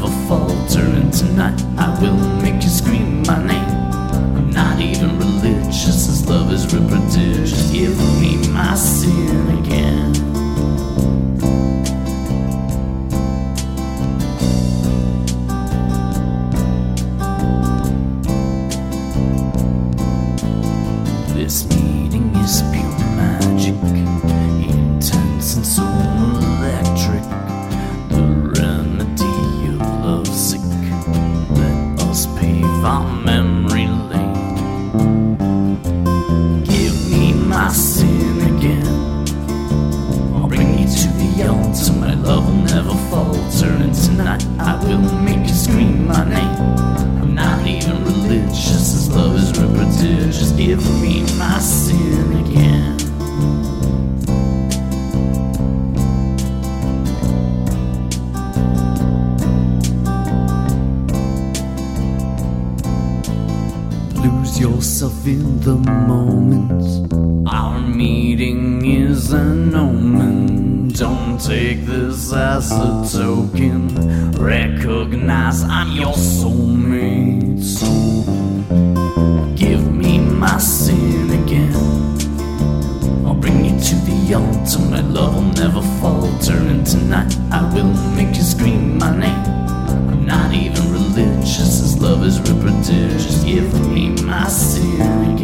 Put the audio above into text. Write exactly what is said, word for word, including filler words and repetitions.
never falter, and tonight I will make you scream my name. I'm not even religious, this love is real prodigious. Give me my sin again. This meeting is pure magic, intense and so electric. The remedy of lovesick. Let us pave our memory lane. Give me my sin again. I'll bring you to the altar. My love will never falter, and tonight I will make you scream my name. I'm not even religious, this love is real prodigious. Give me my sin again. Lose yourself in the moment. Our meeting is an omen. Don't take this as a token. Recognize I'm your soulmate. So give me my sin again. I'll bring you to the altar. My love will never falter, and tonight I will make you scream my name. I'm not even religious, this love is real prodigious. Give me my sin again.